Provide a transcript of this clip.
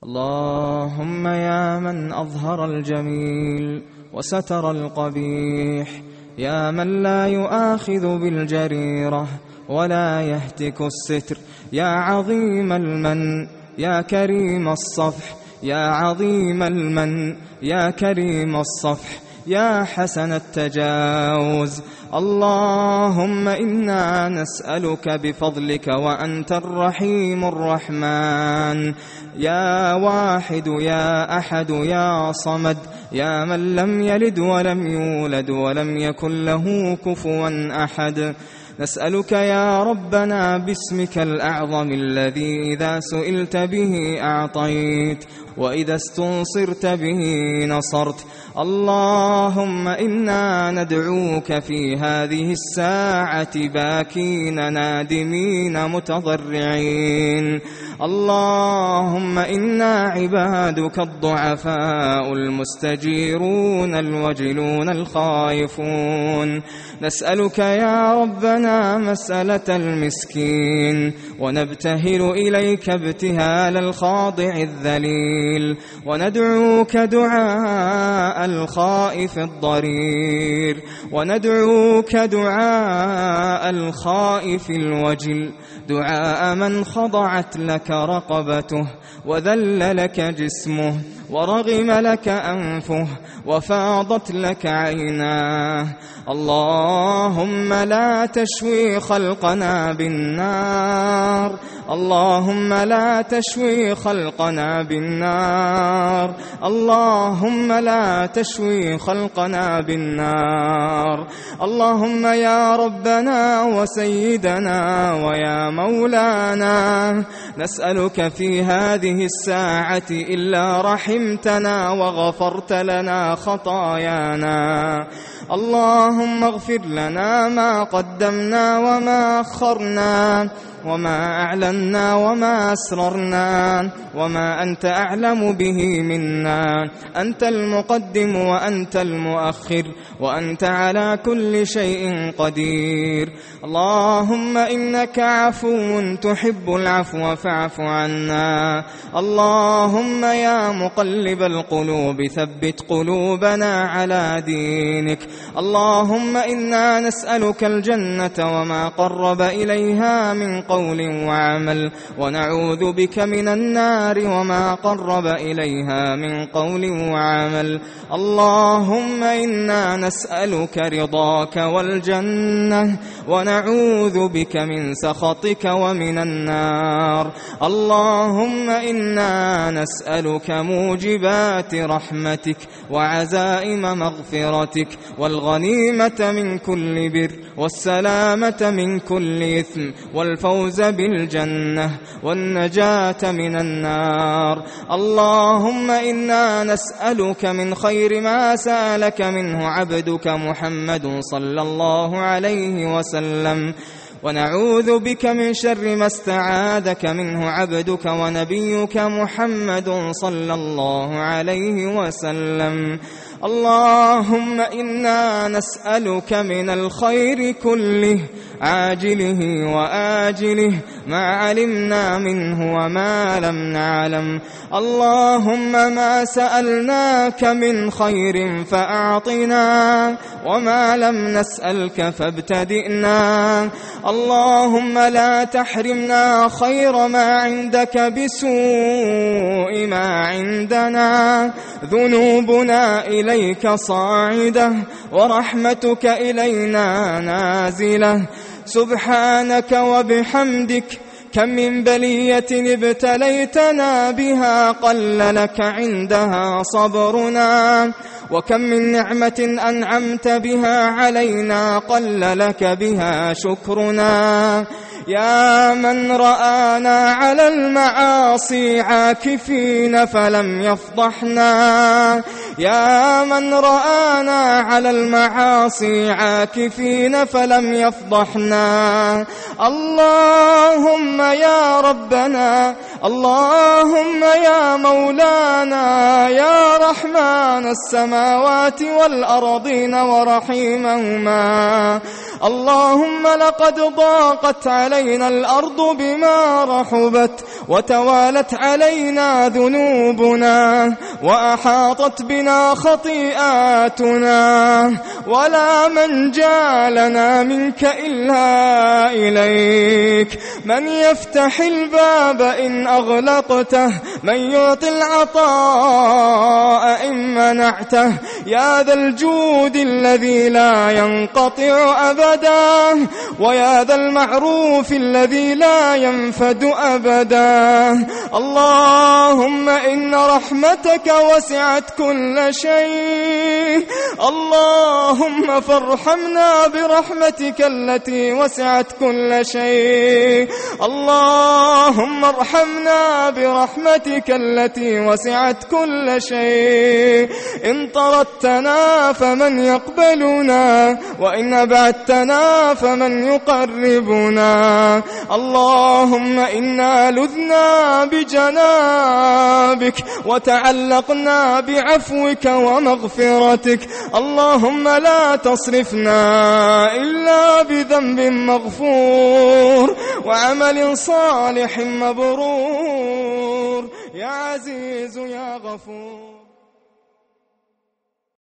اللهم يا من أظهر الجميل وستر القبيح، يا من لا يؤاخذ بالجريرة ولا يهتك الستر، يا عظيم المن يا كريم الصفح، يا عظيم المن يا كريم الصفح، يا حسن التجاوز. اللهم إنا نسألك بفضلك وأنت الرحيم الرحمن، يا واحد يا أحد يا صمد، يا من لم يلد ولم يولد ولم يكن له كفوا أحد. نسألك يا ربنا باسمك الأعظم الذي إذا سئلت به أعطيت وإذا استنصرت به نصرت. اللهم إنا ندعوك في هذه الساعة باكين نادمين متضرعين. اللهم إنا عبادك الضعفاء المستجيرون الوجلون الخائفون، نسألك يا ربنا مسألة المسكين، ونبتهل إليك ابتهال الخاضع الذليل، وندعوك دعاء الخائف الضرير، وندعوك دعاء الخائف الوجل، دعاء من خضعت لك رقبته وذل لك جسمه ورغم لك أنفه وفاضت لك عيناه. اللهم لا تشوي خلقنا بالنار، اللهم لا تشوي خلقنا بالنار، اللهم لا تشوي خلقنا بالنار. اللهم يا ربنا وسيدنا ويا مولانا، نسألك في هذه الساعة إلا رحمتنا وغفرت لنا خطايانا. اللهم اغفر لنا ما قدمنا وما أخرنا وما أعلنا وما أسررنا وما أنت أعلم به منا، أنت المقدم وأنت المؤخر وأنت على كل شيء قدير. اللهم إنك عفو تحب العفو فاعف عنا. اللهم يا مقلب القلوب ثبت قلوبنا على دينك. اللهم إنا نسألك الجنة وما قرب إليها من قول وعمل، ونعوذ بك من النار وما قرب إليها من قول وعمل. اللهم إنا نسألك رضاك والجنة ونعوذ بك من سخطك ومن النار. اللهم إنا نسألك موجبات رحمتك وعزائم مغفرتك والغنيمة من كل بر والسلامة من كل إثم والفوز بالجنة والنجاة من النار. اللهم إنا نسألك من خير ما سألك منه عبدك محمد صلى الله عليه وسلم، ونعوذ بك من شر ما استعاذك منه عبدك ونبيك محمد صلى الله عليه وسلم. اللهم إنا نسألك من الخير كله عاجله وآجله ما علمنا منه وما لم نعلم. اللهم ما سألناك من خير فأعطنا وما لم نسألك فابتدئنا. اللهم لا تحرمنا خير ما عندك بسوء ما عندنا. ذنوبنا إليك صاعدة ورحمتك إلينا نازلة. سبحانك وبحمدك كم من بلية ابتليتنا بها قل لك عندها صبرنا، وكم من نعمة أنعمت بها علينا قل لك بها شكرنا. يا من رآنا على المعاصي عاكفين فلم يفضحنا، يا من رآنا على المعاصي عاكفين فلم يفضحنا. اللهم يا ربنا اللهم يا مولانا يا رحمن السماوات والأرضين ورحيمهما، اللهم لقد ضاقت علينا الأرض بما رحبت وتوالت علينا ذنوبنا وأحاطت بنا خطيئاتنا، ولا منجا لنا منك إلا إليك. من يفتح الباب إن أغلقته، من يعطي العطاء إن منعته، يا ذا الجود الذي لا ينقطع أبدا، ويا ذا المعروف الذي لا ينفد أبدا. اللهم إن رحمتك وسعت كل شيء، اللهم فارحمنا برحمتك التي وسعت كل شيء، اللهم ارحمنا برحمتك التي وسعت كل شيء. إن طردتنا فمن يقبلنا، وإن أبعدتنا فمن يقربنا. اللهم إنا لذنا بجنابك وتعلقنا بعفوك ومغفرتك، اللهم لا تصرفنا إلا بذنب مغفور وعمل صالح مبرور، يا عزيز يا غفور.